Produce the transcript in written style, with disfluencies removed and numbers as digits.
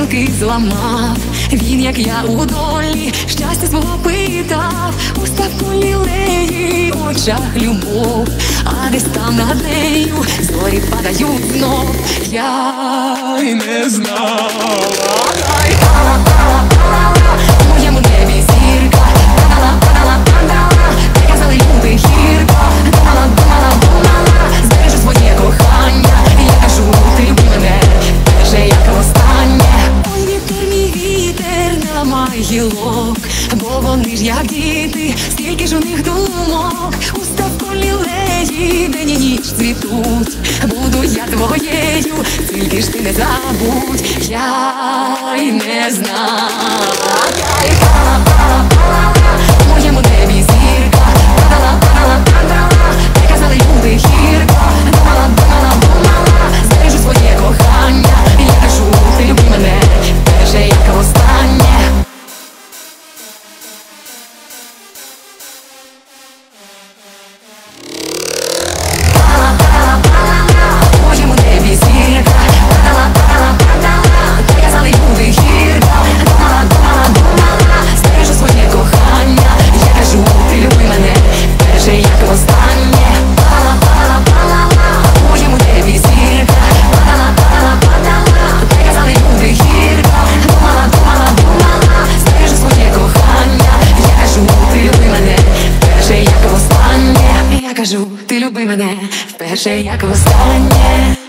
гілки зламав. Він, як я у долі, щастя свого питав. У ставку лілеї, в очах любов, а десь там над нею зорі падають знов. Я й не знала. У моєму небі зірка падала, падала, падала. Та казали люди гірко. Думала, думала, думала, збережу своє кохання. Я кажу, ти люби мене, перше як останнє. Ой, вітер, мій вітер, не ламай гілок, бо вони ж як діти, скільки ж у них думок. У ставку лілеї день і ніч цвітуть. Буду я твоєю, тільки ж ти не забудь. Я й не знала. Я й пала, пала, пала. У моєму небі зірка падала, падала, падала. Та казали люди гірко. Думала, думала, думала, збережу своє кохання. Я кажу, ти люби мене, перше як останнє. Я кажу, ти люби мене, вперше як востаннє.